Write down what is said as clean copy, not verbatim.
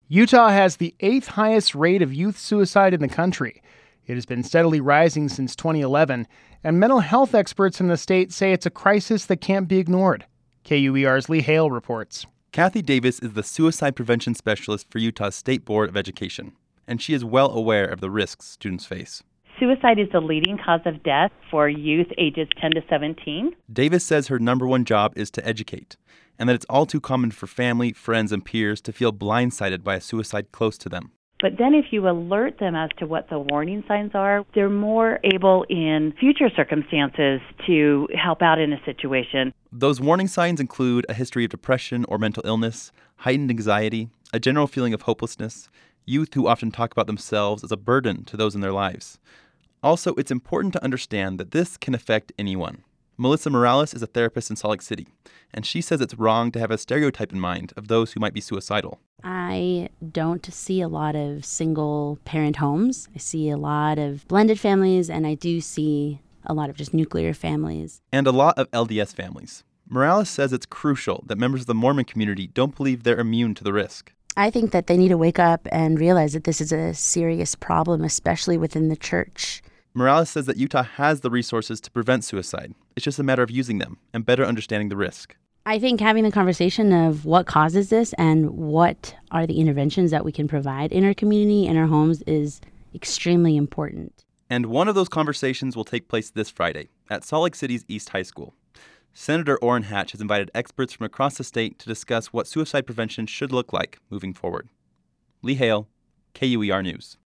Utah has the 8th highest rate of youth suicide in the country. It has been steadily rising since 2011, and mental health experts in the state say it's a crisis that can't be ignored. KUER's Lee Hale reports. Kathy Davis is the suicide prevention specialist for Utah's State Board of Education, and she is well aware of the risks students face. Suicide is the leading cause of death for youth ages 10 to 17. Davis says her number one job is to educate, and that it's all too common for family, friends, and peers to feel blindsided by a suicide close to them. But then if you alert them as to what the warning signs are, they're more able in future circumstances to help out in a situation. Those warning signs include a history of depression or mental illness, heightened anxiety, a general feeling of hopelessness, youth who often talk about themselves as a burden to those in their lives. Also, it's important to understand that this can affect anyone. Melissa Morales is a therapist in Salt Lake City, and she says it's wrong to have a stereotype in mind of those who might be suicidal. I don't see a lot of single-parent homes. I see a lot of blended families, and I do see a lot of just nuclear families. And a lot of LDS families. Morales says it's crucial that members of the Mormon community don't believe they're immune to the risk. I think that they need to wake up and realize that this is a serious problem, especially within the church. Morales says that Utah has the resources to prevent suicide. It's just a matter of using them and better understanding the risk. I think having the conversation of what causes this and what are the interventions that we can provide in our community, in our homes, is extremely important. And one of those conversations will take place this Friday at Salt Lake City's East High School. Senator Orrin Hatch has invited experts from across the state to discuss what suicide prevention should look like moving forward. Lee Hale, KUER News.